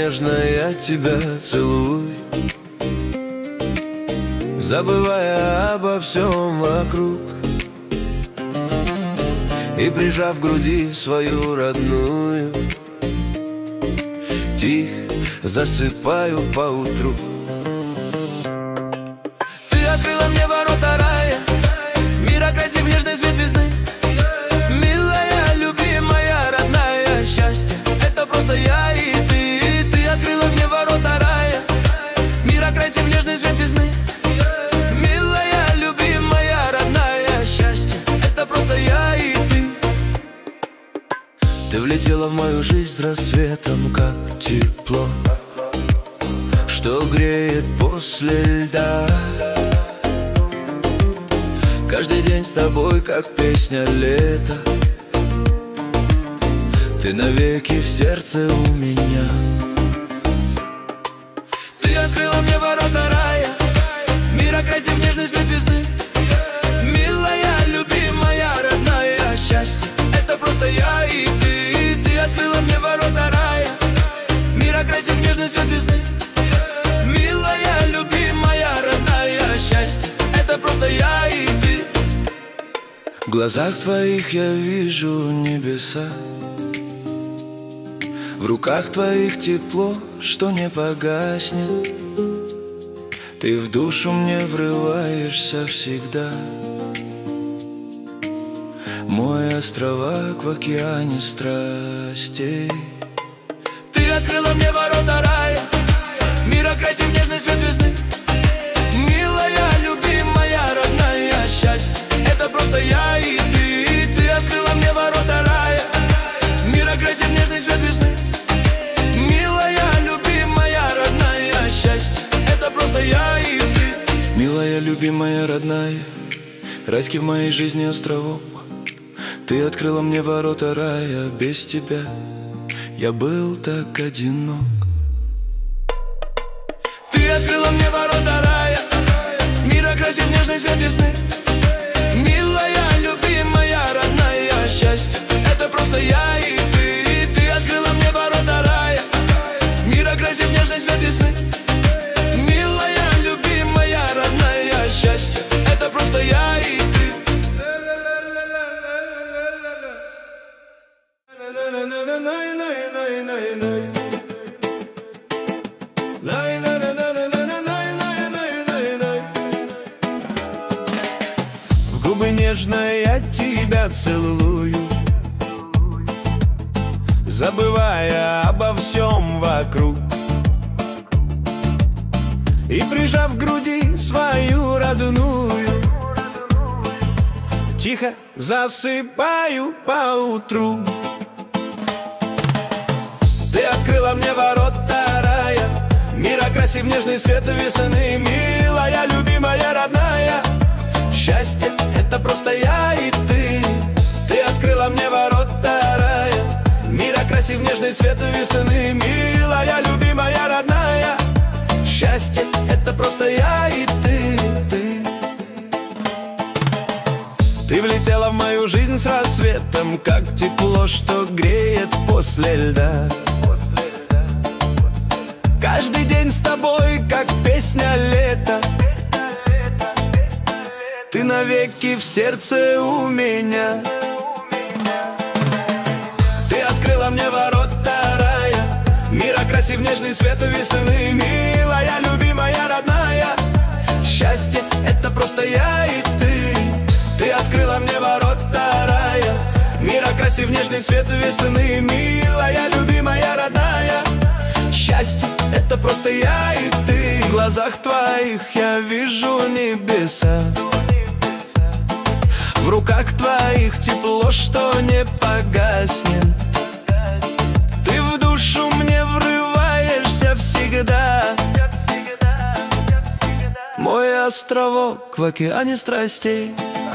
нежно я тебя целую, забывая обо всем вокруг, и прижав к груди свою родную, тихо засыпаю поутру. Ты открыла мне ворота рая, мира красив нежный свет весны. Милая, любимая, родная, счастье — это просто я и ты. Ты открыла мне ворота рая, мира красив нежный свет весны. Милая, любимая, родная, счастье — это просто я и ты. Ты влетела в мою жизнь с рассветом, как тепло, что греет после льда. Каждый день с тобой, как песня лета. Ты навеки в сердце у меня. Ты открыла мне ворота рая, мира красив нежный свет весны. Милая, любимая, родная, счастье — это просто я и ты. Ты открыла мне ворота рая, мира красив нежный свет весны. Милая, любимая, родная, счастье — это просто я и ты. В глазах твоих я вижу небеса, в руках твоих тепло, что не погаснет. Ты в душу мне врываешься всегда, мой островок в океане страстей. Ты открыла мне ворота рая, мира красив нежный свет весны. Милая, любимая, родная, счастье — это просто я и ты. Ты открыла мне ворота рая, мира красив нежный свет весны. Милая, любимая, родная, счастье — это просто я и ты. Милая, любимая, родная, райский в моей жизни островок. Ты открыла мне ворота рая, без тебя я был так одинок. Ты открыла мне ворота рая, мира красив нежный свет весны. Милая, любимая, родная, счастье — это просто я и ты. Ты открыла мне ворота рая, мира красив нежный свет весны. Милая, любимая, родная, счастье — это просто я и ты. В губы нежно я тебя целую, забывая обо всем вокруг, и прижав к груди свою родную, тихо засыпаю поутру. Ты открыла мне ворота рая, мира красив нежный свет весны. Милая, любимая, родная, счастье — это просто я и ты. Ты открыла мне ворота рая, мира красив нежный свет весны. Милая, любимая, родная, счастье — это просто я и ты. Ты влетела в мою жизнь с рассветом, как тепло, что греет после льда. Каждый день с тобой, как песня лета. Ты навеки в сердце у меня. Ты открыла мне ворота рая, мира красив нежный свет весны. Милая, любимая, родная, счастье — это просто я и ты. Ты открыла мне ворота рая, мира красив нежный свет весны. Милая, любимая, родная, счастье — это просто я и ты. В глазах твоих я вижу небеса, в руках твоих тепло, что не погаснет. Ты в душу мне врываешься всегда, мой островок в океане страстей.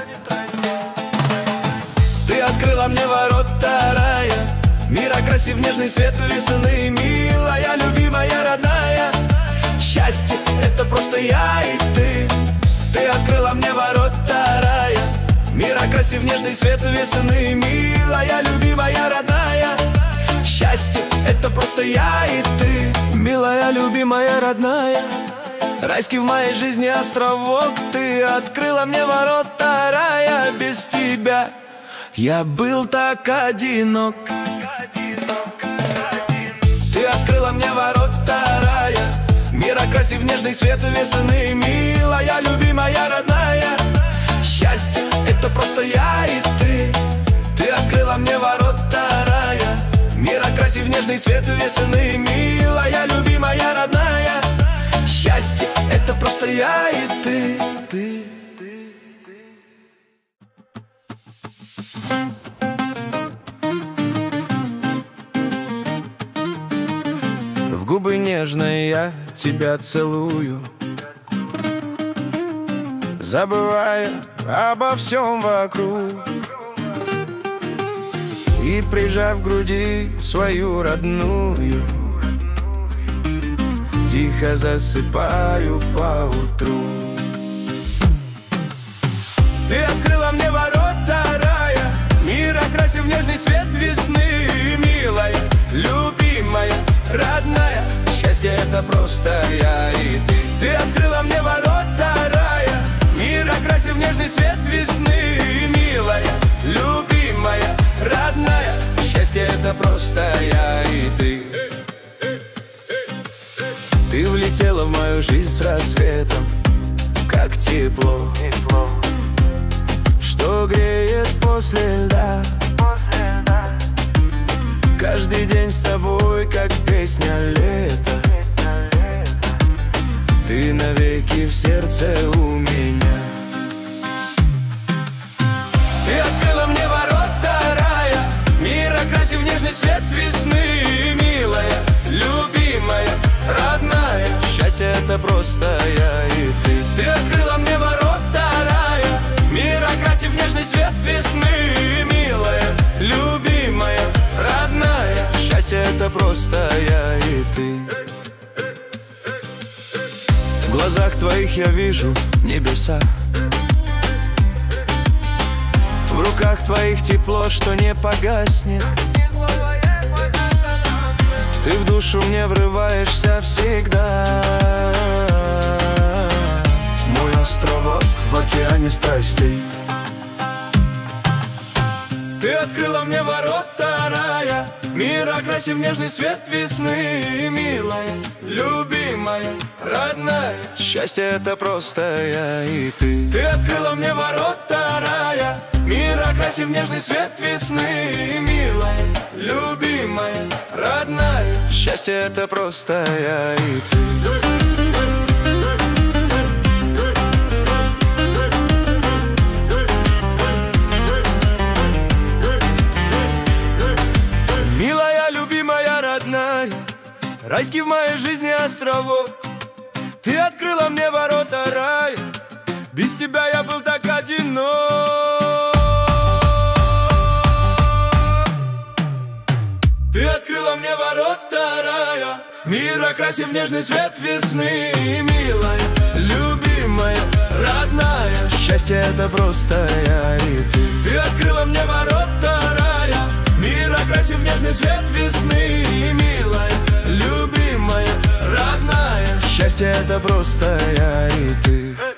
Ты открыла мне ворота рая, мира красив нежный свет весны. Милая, любимая, родная, счастье — это просто я и ты. Ты открыла мне ворота рая, мира красив нежный свет весны. Милая, любимая, родная, счастье Счастье — это просто я и ты. Милая, любимая, родная, райский в моей жизни островок. Ты открыла мне ворота рая. Без тебя я был так одинок. Ты открыла мне ворота рая. Мир окрасив нежный свет весны. Милая, любимая, родная, счастье — это просто я и ты. Ты открыла мне ворота рая. Мир окрасив нежный свет весны. Милая, любимая, родная, счастье — это просто я и ты. В губы нежные я тебя целую, забывая обо всем вокруг, и, прижав к груди свою родную, тихо засыпаю поутру. Ты открыла мне ворота рая. Мир окрасив нежный свет весны. Милая, любимая, родная, счастье — это просто я и ты. Ты открыла мне ворота рая. Мир окрасив нежный свет весны. Милая, любимая, родная, счастье — это просто я и ты. Ты влетела в мою жизнь с рассветом, как тепло, что греет после льда. Каждый день с тобой, как песня лета. Ты навеки в сердце у меня. Ты открыла мне ворота рая. Мир окрасив нежный свет весны. Милая, любимая, родная, счастье — это просто я и ты. Ты открыла мне ворота рая. Мир окрасив нежный свет весны. Милая, любимая, родная, счастье — это просто я и ты. В глазах твоих я вижу небеса, в руках твоих тепло, что не погаснет. Ты в душу мне врываешься всегда. Мой островок в океане страстей. Ты открыла мне ворота рая. Мир окрасив нежный свет весны. Милая, любимая, родная, счастье — это просто я и ты. Ты открыла мне ворота рая. Мир окрасив нежный свет весны. Милая, любимая, родная, счастье — это просто я и ты. Райский в моей жизни островок. Ты открыла мне ворота рая. Без тебя я был так одинок. Ты открыла мне ворота рая. Мир окрасив нежный свет весны. Милая, любимая, родная, счастье — это просто я и ты. Ты открыла мне ворота рая. Мир окрасив нежный свет весны. Милая, любимая, родная, счастье — это просто я и ты.